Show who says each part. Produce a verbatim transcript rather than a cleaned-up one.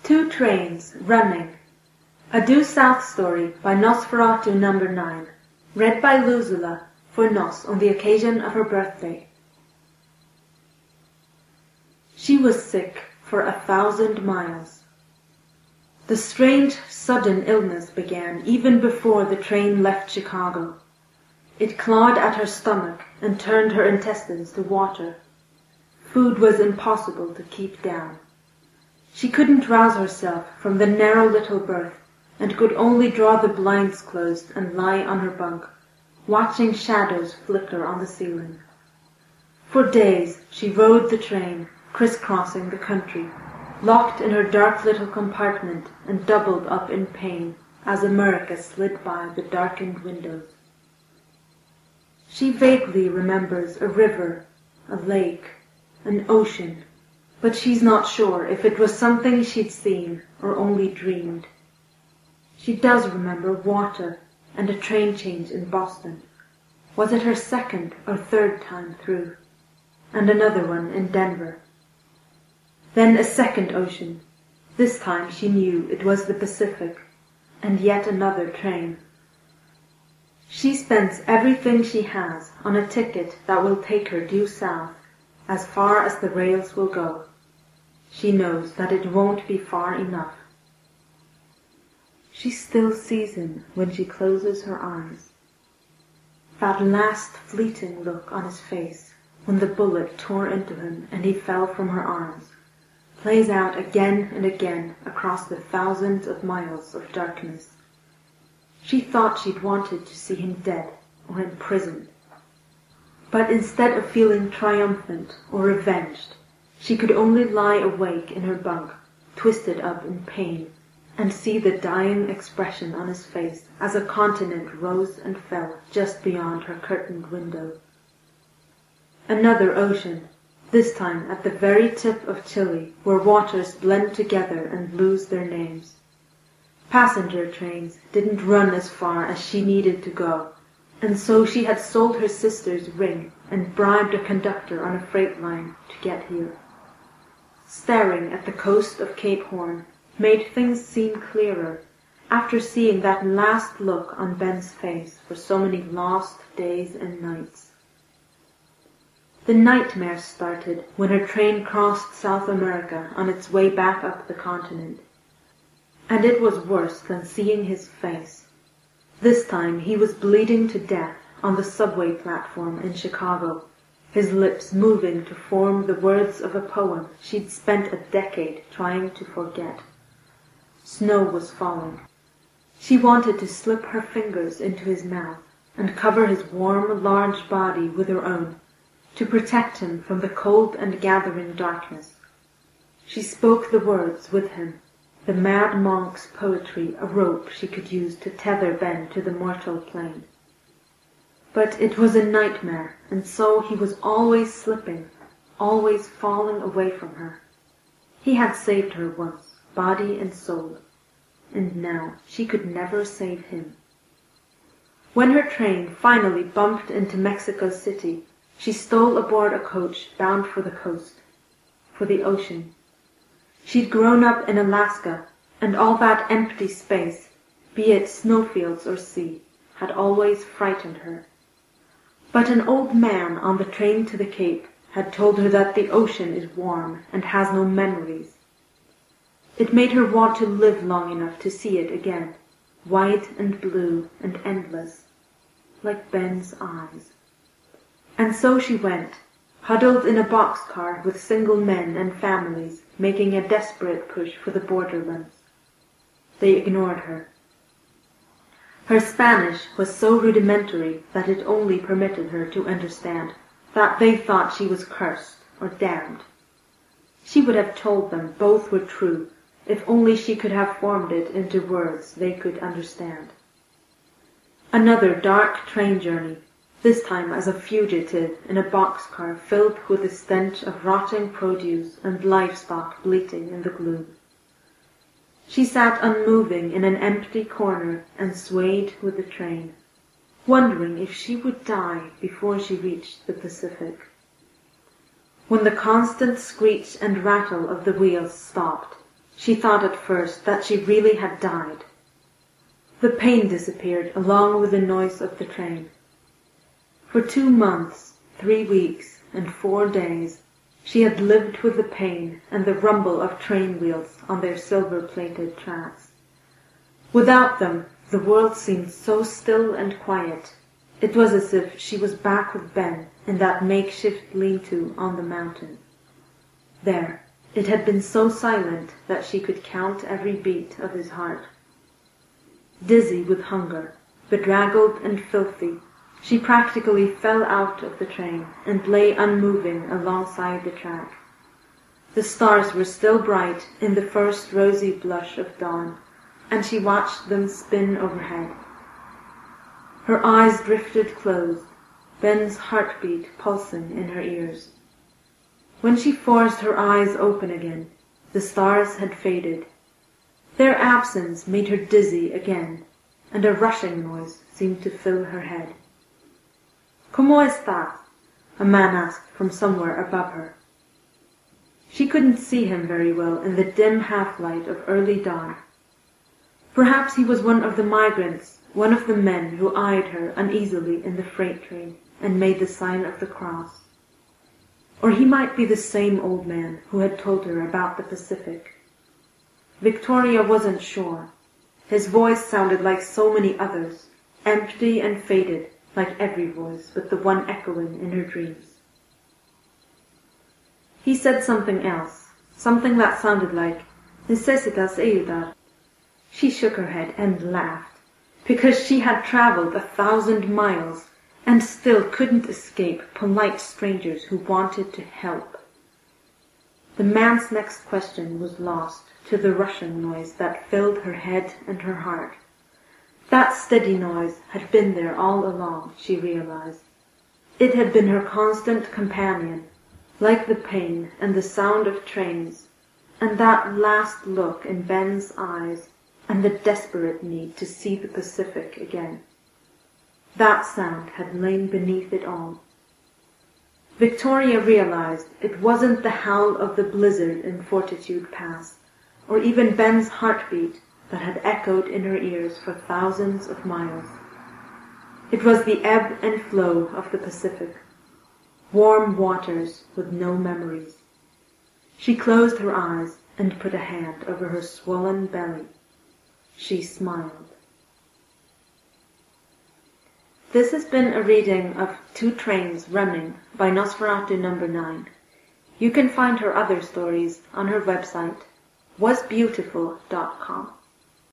Speaker 1: Two Trains Running. A Due South Story by Nosferatu number nine. Read by Luzula for Nos on the occasion of her birthday. She was sick for a thousand miles. The strange, sudden illness began even before the train left Chicago. It clawed at her stomach and turned her intestines to water. Food was impossible to keep down. She couldn't rouse herself from the narrow little berth, and could only draw the blinds closed and lie on her bunk, watching shadows flicker on the ceiling. For days she rode the train, crisscrossing the country, locked in her dark little compartment and doubled up in pain as America slid by the darkened windows. She vaguely remembers a river, a lake, an ocean, but she's not sure if it was something she'd seen or only dreamed. She does remember water and a train change in Boston. Was it her second or third time through? And another one in Denver. Then a second ocean. This time she knew it was the Pacific, and yet another train. She spends everything she has on a ticket that will take her due south, as far as the rails will go. She knows that it won't be far enough. She still sees him when she closes her eyes. That last fleeting look on his face when the bullet tore into him and he fell from her arms plays out again and again across the thousands of miles of darkness. She thought she'd wanted to see him dead or in prison. But instead of feeling triumphant or revenged, she could only lie awake in her bunk, twisted up in pain, and see the dying expression on his face as a continent rose and fell just beyond her curtained window. Another ocean, this time at the very tip of Chile, where waters blend together and lose their names. Passenger trains didn't run as far as she needed to go, and so she had sold her sister's ring and bribed a conductor on a freight line to get here. Staring at the coast of Cape Horn made things seem clearer after seeing that last look on Ben's face for so many lost days and nights. The nightmare started when her train crossed South America on its way back up the continent. And it was worse than seeing his face. This time he was bleeding to death on the subway platform in Chicago, his lips moving to form the words of a poem she'd spent a decade trying to forget. Snow was falling. She wanted to slip her fingers into his mouth and cover his warm, large body with her own, to protect him from the cold and gathering darkness. She spoke the words with him, the mad monk's poetry a rope she could use to tether Ben to the mortal plane. But it was a nightmare, and so he was always slipping, always falling away from her. He had saved her once, body and soul, and now she could never save him. When her train finally bumped into Mexico City, she stole aboard a coach bound for the coast, for the ocean. She'd grown up in Alaska, and all that empty space, be it snowfields or sea, had always frightened her. But an old man on the train to the Cape had told her that the ocean is warm and has no memories. It made her want to live long enough to see it again, white and blue and endless, like Ben's eyes. And so she went, huddled in a boxcar with single men and families making a desperate push for the borderlands. They ignored her. Her Spanish was so rudimentary that it only permitted her to understand that they thought she was cursed or damned. She would have told them both were true if only she could have formed it into words they could understand. Another dark train journey, this time as a fugitive in a boxcar filled with the stench of rotting produce and livestock bleating in the gloom. She sat unmoving in an empty corner and swayed with the train, wondering if she would die before she reached the Pacific. When the constant screech and rattle of the wheels stopped, She thought at first that she really had died. The pain disappeared along with the noise of the train. For two months, three weeks, and four days, she had lived with the pain and the rumble of train wheels on their silver-plated tracks. Without them, the world seemed so still and quiet. It was as if she was back with Ben in that makeshift lean-to on the mountain. There, it had been so silent that she could count every beat of his heart. Dizzy with hunger, bedraggled and filthy, she practically fell out of the train and lay unmoving alongside the track. The stars were still bright in the first rosy blush of dawn, and she watched them spin overhead. Her eyes drifted closed, Ben's heartbeat pulsing in her ears. When she forced her eyes open again, the stars had faded. Their absence made her dizzy again, and a rushing noise seemed to fill her head. "Cómo estás?" a man asked from somewhere above her. She couldn't see him very well in the dim half-light of early dawn. Perhaps he was one of the migrants, one of the men who eyed her uneasily in the freight train and made the sign of the cross. Or he might be the same old man who had told her about the Pacific. Victoria wasn't sure. His voice sounded like so many others, empty and faded, like every voice but the one echoing in her dreams. He said something else, something that sounded like, "Necesitas ayudar." She shook her head and laughed, because she had traveled a thousand miles and still couldn't escape polite strangers who wanted to help. The man's next question was lost to the rushing noise that filled her head and her heart. That steady noise had been there all along, she realized. It had been her constant companion, like the pain and the sound of trains, and that last look in Ben's eyes, and the desperate need to see the Pacific again. That sound had lain beneath it all. Victoria realized it wasn't the howl of the blizzard in Fortitude Pass, or even Ben's heartbeat that had echoed in her ears for thousands of miles. It was the ebb and flow of the Pacific, warm waters with no memories. She closed her eyes and put a hand over her swollen belly. She smiled. This has been a reading of Two Trains Running by Nosferatu number nine. You can find her other stories on her website, was beautiful dot com.